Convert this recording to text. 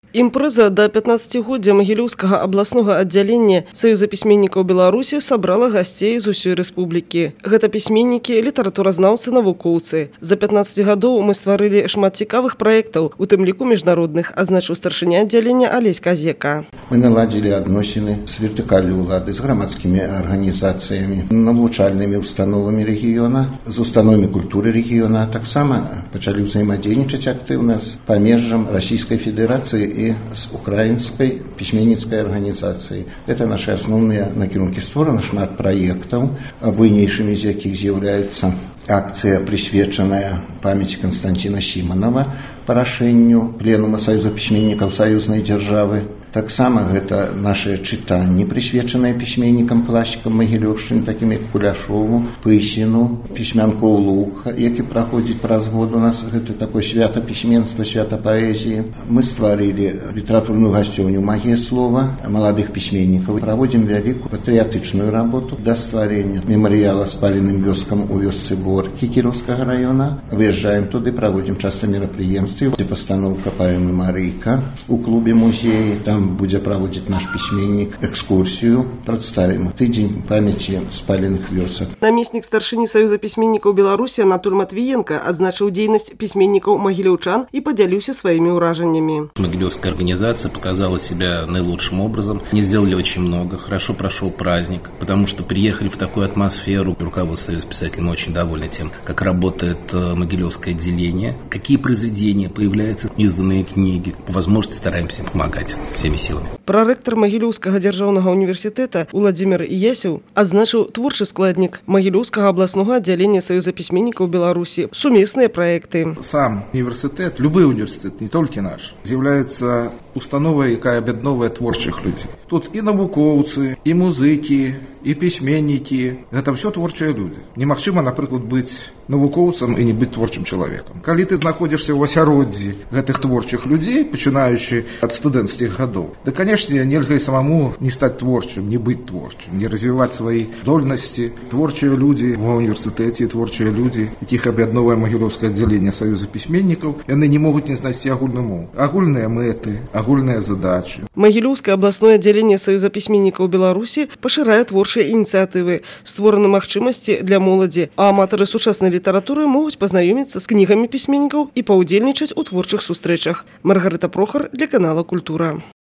Імпрэза да 15-годдзя Магілёўскага абласнога аддзялення Саюза пісьменнікаў Беларусі сабрала гасцей з усёй рэспублікі. Гэта пісьменнікі, літаратуразнаўцы, навукоўцы. За 15 гадоў мы стварылі шмат цікавых праектаў, у тым ліку міжнародных, азначыў старшыня аддзялення Алесь Казека. Мы наладзілі адносіны з вертыкаллю ўлады, з грамадскімі арганізацыямі, навучальнымі установамі рэгіёна, з установамі культуры рэгіёна. Таксама пачалі ўзаемадзейнічаць актыўна з памежжам Расійскай Федэрацыі и с украинской письменницкой организацией. Это наши основные накірункі. Створана шмат проектов, буйнейшими из якіх з'яўляецца акция, присвеченная памяти Константина Симонова по рашению Пленума Союза письменников Союзной державы. Таксама гэта наши чытанні, присвеченные письменникам классикам Магілёўшчыны, таким як Куляшову, Пысіну, пісьмянку Луха, які праходзіць праз год у нас. Гэта такое свята пісьменства, свята паэзіі. Мы стварылі літаратурную гасцёўню «Магія слова» маладых пісьменнікаў. Праводзім вялікую патрыятычную работу да стварення мемарыяла спаленым вёскам у вёсцы Боркі Кіроўскага района. Выязджаем туды, праводзім часто мерапрыемствы. Пастаноўка паэмы «Марыйка» у клубе музеі. Там будзе праводзіць наш пісьменнік экскурсію, прадставім тыдзень памяці спаленых вёсак. Намеснік старшыні Саюза пісьменнікаў Беларусі Анатоль Матвіенко адзначыў дзейнасць пісьменнікаў магілёўчан і падзяліўся сваімі ўражаннямі. Могилевская организация показала себя наилучшим образом. Они сделали очень много, хорошо прошел праздник, потому что приехали в такую атмосферу. Руководство Союза писателей мы очень довольны тем, как работает Могилевское отделение, какие произведения появляются, изданные книги. По возможности стараемся помогать всеми силами. Прарэктар Магілёўскага дзяржаўнага універсітэта Уладзімир Ясеў адзначыў творчы складнік Магілёўскага абласнога аддзялення Союза пісьменнікаў Беларусі, сумесныя праекты. Сам университет, любой университет, не только наш, является установой, якая аб'ядноўвае творчых людзей. Тут и навукоўцы, и музыкі, и пісьменнікі. Гэта все творчыя люди. Немагчыма, напрыклад, быць навукоўцам і не быць творчым чалавекам. Калі ты знаходзішся ў асяроддзі гэтых творчых людзей, пачынаючы ад студэнцкіх гадоў, да, канешне, нельга і самому не стаць творчым, не быць творчым, не развіваць свае здольнасці. Творчыя людзі ва універсітэце, творчыя людзі, якіх аб'ядноўвае Магілёўскае аддзяленне Саюза пісьменнікаў, яны не могуць не знайсці агульную мову. Агульныя мэты, агульныя задачы. Магілёўскае абласное аддзяленне Саюза пісьменнікаў Беларусі пашырае творчыя ініцыятывы, створаны магчымасці для моладзі, а аматары сучаснай літаратуры могуць пазнаёміцца з кнігамі пісьменнікаў і паўдзельнічаць у творчых сустрэчах. Маргарыта Прохар для канала Культура.